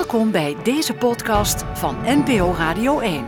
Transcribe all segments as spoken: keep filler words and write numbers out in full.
Welkom bij deze podcast van N P O Radio één.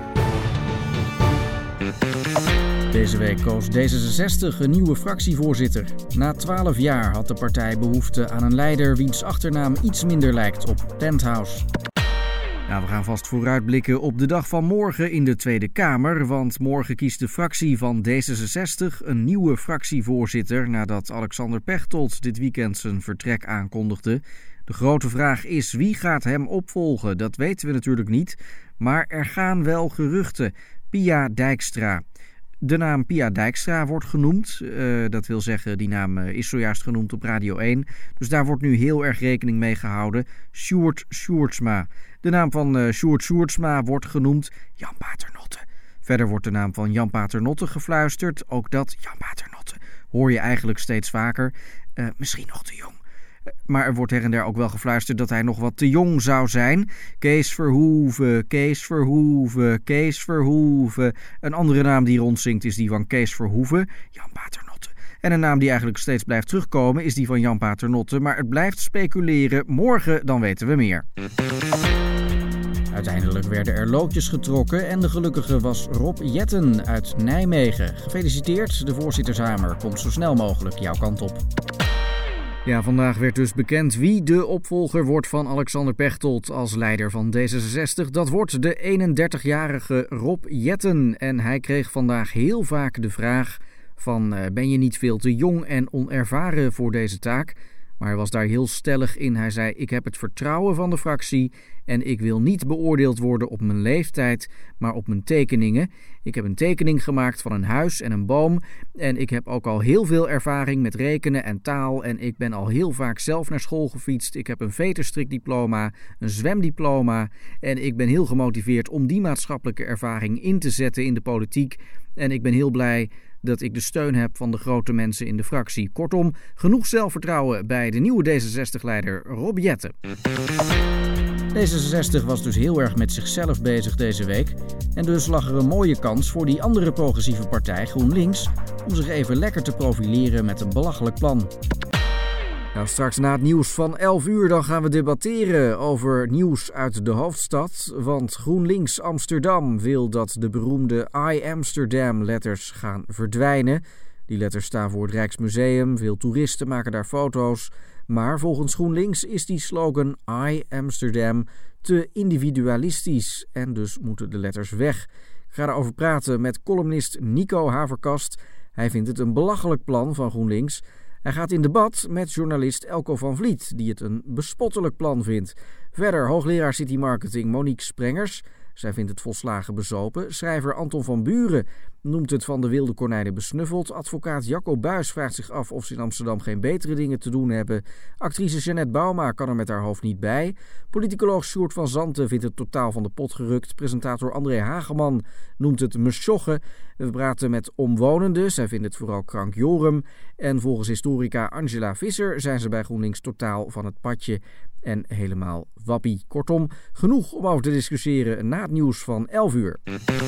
Deze week koos D zesenzestig een nieuwe fractievoorzitter. Na twaalf jaar had de partij behoefte aan een leider wiens achternaam iets minder lijkt op Penthouse. Nou, we gaan vast vooruitblikken op de dag van morgen in de Tweede Kamer, want morgen kiest de fractie van D zesenzestig een nieuwe fractievoorzitter nadat Alexander Pechtold dit weekend zijn vertrek aankondigde. De grote vraag is wie gaat hem opvolgen? Dat weten we natuurlijk niet, maar er gaan wel geruchten. Pia Dijkstra. De naam Pia Dijkstra wordt genoemd. Uh, dat wil zeggen, die naam uh, is zojuist genoemd op Radio één. Dus daar wordt nu heel erg rekening mee gehouden. Sjoerd Sjoerdsma. De naam van uh, Sjoerd Sjoerdsma wordt genoemd Jan Paternotte. Verder wordt de naam van Jan Paternotte gefluisterd. Ook dat, Jan Paternotte, hoor je eigenlijk steeds vaker. Uh, misschien nog te jong. Maar er wordt her en der ook wel gefluisterd dat hij nog wat te jong zou zijn. Kees Verhoeven, Kees Verhoeven, Kees Verhoeven. Een andere naam die rondzinkt is die van Kees Verhoeven, Jan Paternotte. En een naam die eigenlijk steeds blijft terugkomen is die van Jan Paternotte. Maar het blijft speculeren. Morgen dan weten we meer. Uiteindelijk werden er loodjes getrokken en de gelukkige was Rob Jetten uit Nijmegen. Gefeliciteerd, de voorzittershamer komt zo snel mogelijk jouw kant op. Ja, vandaag werd dus bekend wie de opvolger wordt van Alexander Pechtold als leider van D zesenzestig. Dat wordt de eenendertigjarige Rob Jetten. En hij kreeg vandaag heel vaak de vraag van uh, ben je niet veel te jong en onervaren voor deze taak? Maar hij was daar heel stellig in. Hij zei, ik heb het vertrouwen van de fractie en ik wil niet beoordeeld worden op mijn leeftijd, maar op mijn tekeningen. Ik heb een tekening gemaakt van een huis en een boom en ik heb ook al heel veel ervaring met rekenen en taal en ik ben al heel vaak zelf naar school gefietst. Ik heb een veterstrikdiploma, een zwemdiploma en ik ben heel gemotiveerd om die maatschappelijke ervaring in te zetten in de politiek. En ik ben heel blij dat ik de steun heb van de grote mensen in de fractie. Kortom, genoeg zelfvertrouwen bij de nieuwe D zesenzestig-leider Rob Jetten. D zesenzestig was dus heel erg met zichzelf bezig deze week. En dus lag er een mooie kans voor die andere progressieve partij, GroenLinks, om zich even lekker te profileren met een belachelijk plan. Nou, straks na het nieuws van elf uur dan gaan we debatteren over nieuws uit de hoofdstad. Want GroenLinks Amsterdam wil dat de beroemde I Amsterdam letters gaan verdwijnen. Die letters staan voor het Rijksmuseum, veel toeristen maken daar foto's. Maar volgens GroenLinks is die slogan I Amsterdam te individualistisch en dus moeten de letters weg. Ik ga daarover praten met columnist Nico Haverkast. Hij vindt het een belachelijk plan van GroenLinks. Hij gaat in debat met journalist Elko van Vliet, die het een bespottelijk plan vindt. Verder hoogleraar City Marketing Monique Sprengers. Zij vindt het volslagen bezopen. Schrijver Anton van Buren noemt het van de wilde konijnen besnuffeld. Advocaat Jacco Buys vraagt zich af of ze in Amsterdam geen betere dingen te doen hebben. Actrice Jeannette Bauma kan er met haar hoofd niet bij. Politicoloog Sjoerd van Zanten vindt het totaal van de pot gerukt. Presentator André Hageman noemt het mesjoggen. We praten met omwonenden. Zij vinden het vooral krankjorum. En volgens historica Angela Visser zijn ze bij GroenLinks totaal van het padje en helemaal wappie. Kortom, genoeg om over te discussiëren na het nieuws van elf uur.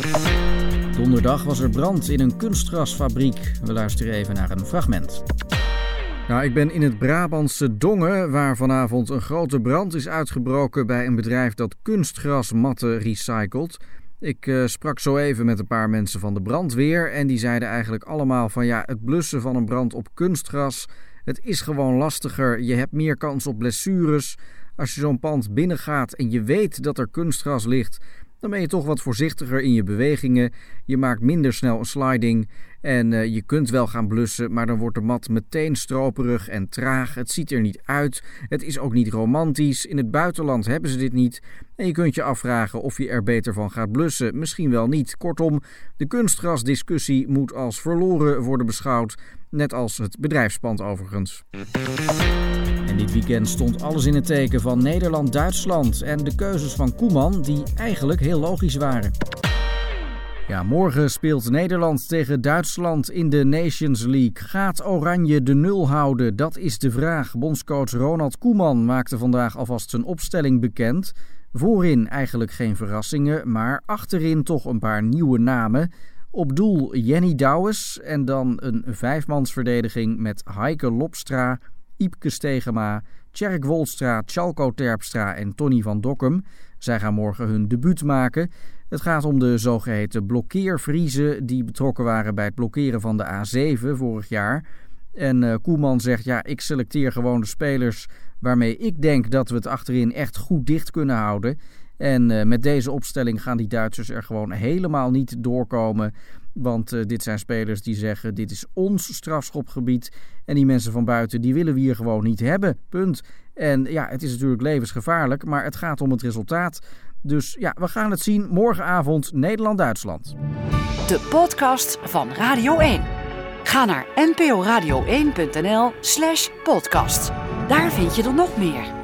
Donderdag was er brand in een kunstgrasfabriek. We luisteren even naar een fragment. Nou, ik ben in het Brabantse Dongen, waar vanavond een grote brand is uitgebroken bij een bedrijf dat kunstgrasmatten recycelt. Ik uh, sprak zo even met een paar mensen van de brandweer en die zeiden eigenlijk allemaal van ja, het blussen van een brand op kunstgras, het is gewoon lastiger. Je hebt meer kans op blessures. Als je zo'n pand binnengaat en je weet dat er kunstgras ligt, dan ben je toch wat voorzichtiger in je bewegingen. Je maakt minder snel een sliding en uh, je kunt wel gaan blussen, maar dan wordt de mat meteen stroperig en traag. Het ziet er niet uit. Het is ook niet romantisch. In het buitenland hebben ze dit niet. En je kunt je afvragen of je er beter van gaat blussen. Misschien wel niet. Kortom, de kunstgrasdiscussie moet als verloren worden beschouwd. Net als het bedrijfspand overigens. En dit weekend stond alles in het teken van Nederland-Duitsland en de keuzes van Koeman die eigenlijk heel logisch waren. Ja, morgen speelt Nederland tegen Duitsland in de Nations League. Gaat Oranje de nul houden? Dat is de vraag. Bondscoach Ronald Koeman maakte vandaag alvast zijn opstelling bekend. Voorin eigenlijk geen verrassingen, maar achterin toch een paar nieuwe namen. Op doel Jenny Douwes en dan een vijfmansverdediging met Heike Lopstra, Iepke Stegema, Tjerk Wolstra, Tjalko Terpstra en Tony van Dokkum. Zij gaan morgen hun debuut maken. Het gaat om de zogeheten blokkeervriezen die betrokken waren bij het blokkeren van de A zeven vorig jaar. En uh, Koeman zegt, ja, ik selecteer gewoon de spelers waarmee ik denk dat we het achterin echt goed dicht kunnen houden. En uh, met deze opstelling gaan die Duitsers er gewoon helemaal niet doorkomen. Want uh, dit zijn spelers die zeggen, dit is ons strafschopgebied. En die mensen van buiten, die willen we hier gewoon niet hebben. Punt. En ja, het is natuurlijk levensgevaarlijk, maar het gaat om het resultaat. Dus ja, we gaan het zien morgenavond Nederland-Duitsland. De podcast van Radio één. Ga naar n p o radio één punt n l slash podcast. Daar vind je er nog meer.